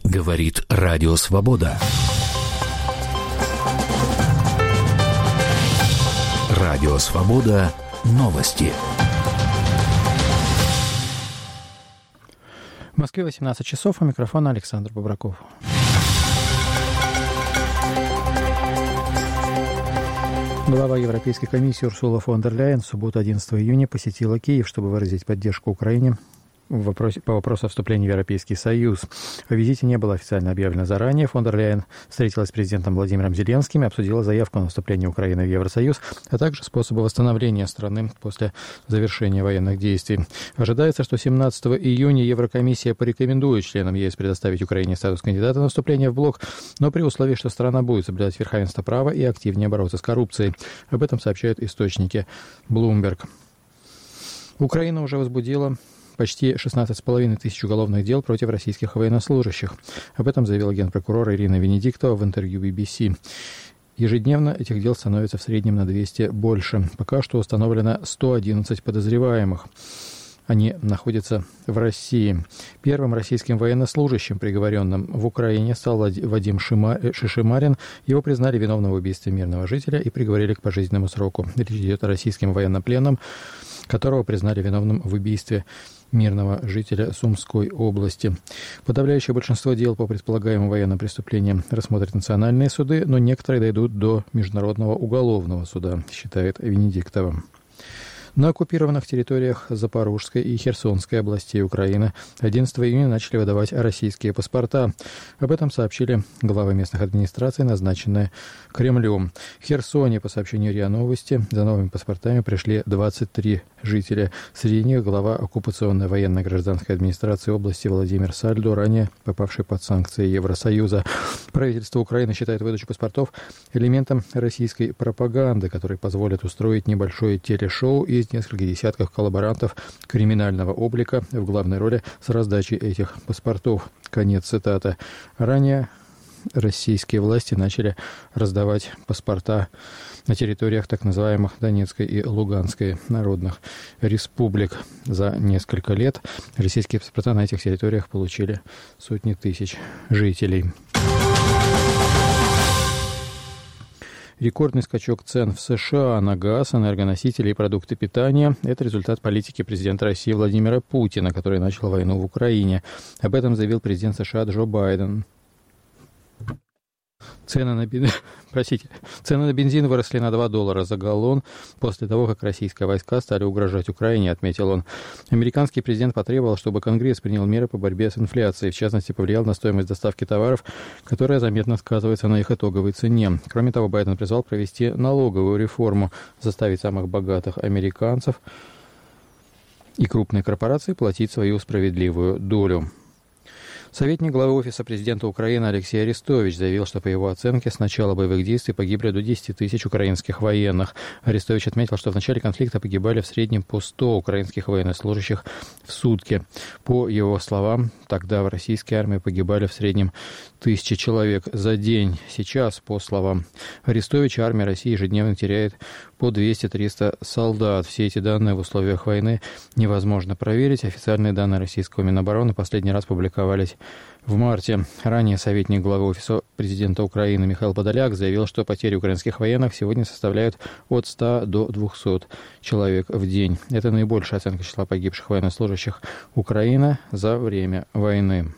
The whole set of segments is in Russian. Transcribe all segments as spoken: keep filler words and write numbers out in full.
Говорит Радио Свобода. Радио Свобода. Новости. В Москве восемнадцать часов, у микрофона Александр Бобраков. Глава Европейской комиссии Урсула фон дер Ляйен в субботу одиннадцатого июня посетила Киев, чтобы выразить поддержку Украине в вопросе, по вопросу о вступлении в Европейский Союз. О визите не было официально объявлено заранее. Фон дер Ляйен встретилась с президентом Владимиром Зеленским и обсудила заявку на вступление Украины в Евросоюз, а также способы восстановления страны после завершения военных действий. Ожидается, что семнадцатого июня Еврокомиссия порекомендует членам ЕС предоставить Украине статус кандидата на вступление в блок, но при условии, что страна будет соблюдать верховенство права и активнее бороться с коррупцией. Об этом сообщают источники Bloomberg. Украина уже возбудила почти шестнадцать с половиной тысяч уголовных дел против российских военнослужащих. Об этом заявила генпрокурор Ирина Венедиктова в интервью би би си. Ежедневно этих дел становится в среднем на двести больше. Пока что установлено сто одиннадцать подозреваемых. Они находятся в России. Первым российским военнослужащим, приговоренным в Украине, стал Вадим Шишимарин. Его признали виновным в убийстве мирного жителя и приговорили к пожизненному сроку. Речь идет о российском военнопленном, которого признали виновным в убийстве мирного жителя Сумской области. Подавляющее большинство дел по предполагаемым военным преступлениям рассмотрят национальные суды, но некоторые дойдут до Международного уголовного суда, считает Венедиктова. На оккупированных территориях Запорожской и Херсонской областей Украины одиннадцатого июня начали выдавать российские паспорта. Об этом сообщили главы местных администраций, назначенные Кремлем. В Херсоне, по сообщению РИА Новости, за новыми паспортами пришли двадцать три жителя. Среди них глава оккупационной военной гражданской администрации области Владимир Сальдо, ранее попавший под санкции Евросоюза. Правительство Украины считает выдачу паспортов элементом российской пропаганды, который позволит устроить небольшое телешоу из нескольких десятков коллаборантов криминального облика в главной роли с раздачей этих паспортов. Конец цитаты. Ранее российские власти начали раздавать паспорта на территориях так называемых Донецкой и Луганской народных республик. За несколько лет российские паспорта на этих территориях получили сотни тысяч жителей. Рекордный скачок цен в США на газ, энергоносители и продукты питания – это результат политики президента России Владимира Путина, который начал войну в Украине. Об этом заявил президент США Джо Байден. Цены на, бен... Простите. Цены на бензин выросли на два доллара за галлон после того, как российские войска стали угрожать Украине, отметил он. Американский президент потребовал, чтобы Конгресс принял меры по борьбе с инфляцией, в частности, повлиял на стоимость доставки товаров, которая заметно сказывается на их итоговой цене. Кроме того, Байден призвал провести налоговую реформу, заставить самых богатых американцев и крупные корпорации платить свою справедливую долю. Советник главы Офиса президента Украины Алексей Арестович заявил, что, по его оценке, с начала боевых действий погибли до десяти тысяч украинских военных. Арестович отметил, что в начале конфликта погибали в среднем по сто украинских военнослужащих в сутки. По его словам, тогда в российской армии погибали в среднем тысячи человек за день. Сейчас, по словам Арестовича, армия России ежедневно теряет по двести-триста солдат. Все эти данные в условиях войны невозможно проверить. Официальные данные российского Минобороны последний раз публиковались в марте. Ранее советник главы Офиса президента Украины Михаил Подоляк заявил, что потери украинских военных сегодня составляют от ста до двухсот человек в день. Это наибольшая оценка числа погибших военнослужащих Украины за время войны.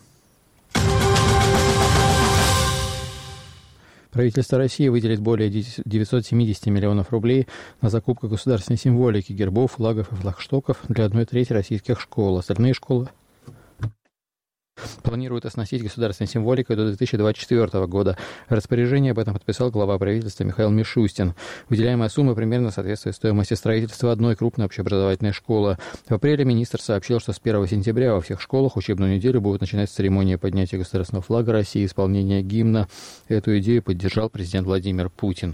Правительство России выделит более девятьсот семьдесят миллионов рублей на закупку государственной символики, гербов, флагов и флагштоков для одной трети российских школ. Остальные школы планируют оснастить государственной символикой до две тысячи двадцать четвёртого года. Распоряжение об этом подписал глава правительства Михаил Мишустин. Выделяемая сумма примерно соответствует стоимости строительства одной крупной общеобразовательной школы. В апреле министр сообщил, что с первого сентября во всех школах учебную неделю будут начинать с церемонии поднятия государственного флага России и исполнения гимна. Эту идею поддержал президент Владимир Путин.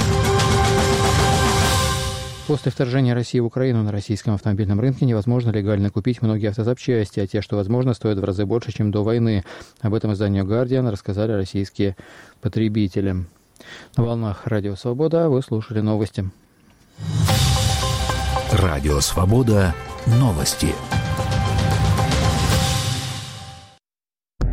После вторжения России в Украину на российском автомобильном рынке невозможно легально купить многие автозапчасти, а те, что возможно, стоят в разы больше, чем до войны. Об этом изданию «Гардиан» рассказали российские потребители. На волнах Радио Свобода вы слушали новости. Радио Свобода. Новости.